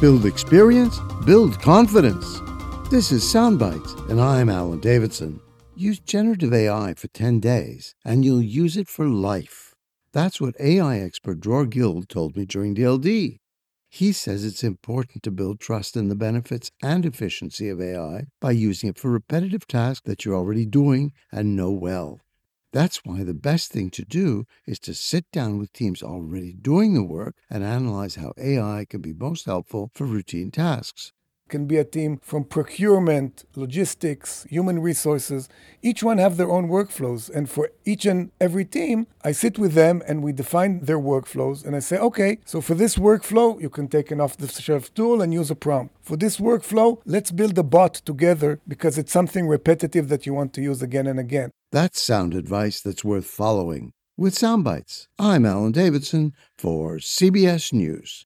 Build experience, build confidence. This is Soundbites, and I'm Alan Davidson. Use generative AI for 10 days, and you'll use it for life. That's what AI expert Dror Gill told me during DLD. He says it's important to build trust in the benefits and efficiency of AI by using it for repetitive tasks that you're already doing and know well. That's why the best thing to do is to sit down with teams already doing the work and analyze how AI can be most helpful for routine tasks. Can be a team from procurement, logistics, human resources. Each one have their own workflows. And for each and every team, I sit with them and we define their workflows. And I say, okay, so for this workflow, you can take an off-the-shelf tool and use a prompt. For this workflow, let's build a bot together because it's something repetitive that you want to use again and again. That's sound advice that's worth following. With Soundbites, I'm Alan Davidson for CBS News.